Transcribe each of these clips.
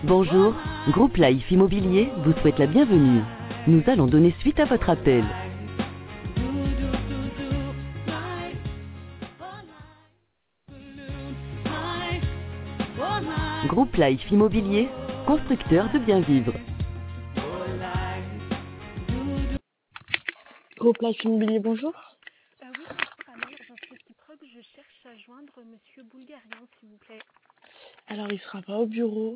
Bonjour, Groupe Life Immobilier vous souhaite la bienvenue. Nous allons donner suite à votre appel. Groupe Life Immobilier, constructeur de bien vivre. Groupe Life Immobilier, bonjour. Oui, bonjour, à l'agence réciproque, je cherche à joindre Monsieur Boulgarian, s'il vous plaît. Alors, il sera pas au bureau.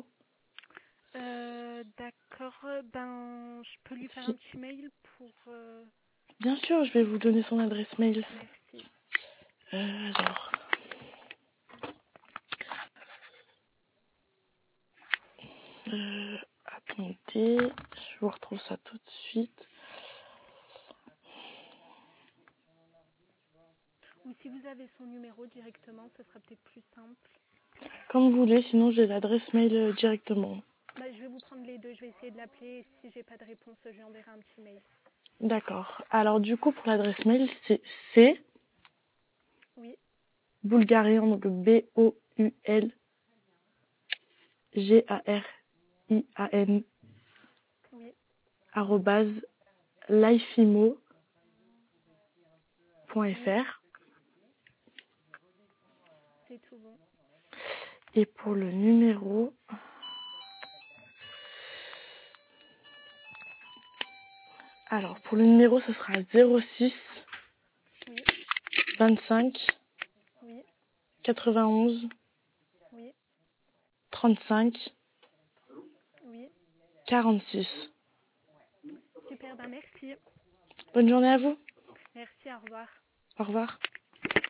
D'accord, je peux lui faire un Si. petit mail pour... Bien sûr, je vais vous donner son adresse mail. Merci. Alors, attendez, je vous retrouve ça tout de suite. Ou si vous avez son numéro directement, ce sera peut-être plus simple. Comme vous voulez, sinon j'ai l'adresse mail directement. Je vais vous prendre les deux, je vais essayer de l'appeler. Et si j'ai pas de réponse, je lui enverrai un petit mail. D'accord. Alors du coup, pour l'adresse mail, c'est C, Oui, Boulgarian, donc BOULGARIAN, oui, arrobase lifeimo.fr. oui, c'est tout bon. Et pour le numéro, ce sera 06 Oui, 25 oui, 91 oui, 35 oui. 46. Super, merci. Bonne journée à vous. Merci, au revoir. Au revoir.